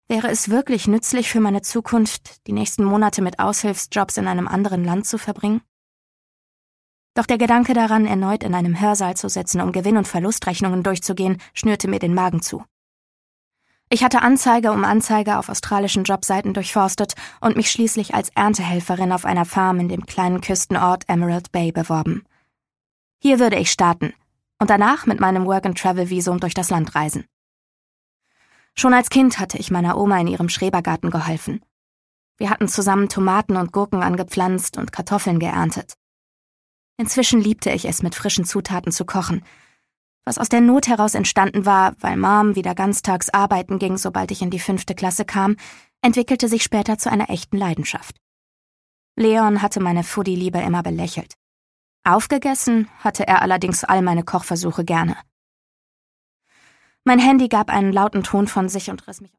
Wäre es wirklich nützlich für meine Zukunft, die nächsten Monate mit Aushilfsjobs in einem anderen Land zu verbringen? Doch der Gedanke daran, erneut in einem Hörsaal zu sitzen, um Gewinn- und Verlustrechnungen durchzugehen, schnürte mir den Magen zu. Ich hatte Anzeige um Anzeige auf australischen Jobseiten durchforstet und mich schließlich als Erntehelferin auf einer Farm in dem kleinen Küstenort Emerald Bay beworben. Hier würde ich starten und danach mit meinem Work-and-Travel-Visum durch das Land reisen. Schon als Kind hatte ich meiner Oma in ihrem Schrebergarten geholfen. Wir hatten zusammen Tomaten und Gurken angepflanzt und Kartoffeln geerntet. Inzwischen liebte ich es, mit frischen Zutaten zu kochen, was aus der Not heraus entstanden war, weil Mom wieder ganztags arbeiten ging, sobald ich in die 5. Klasse kam, entwickelte sich später zu einer echten Leidenschaft. Leon hatte meine Foodie-Liebe immer belächelt. Aufgegessen hatte er allerdings all meine Kochversuche gerne. Mein Handy gab einen lauten Ton von sich und riss mich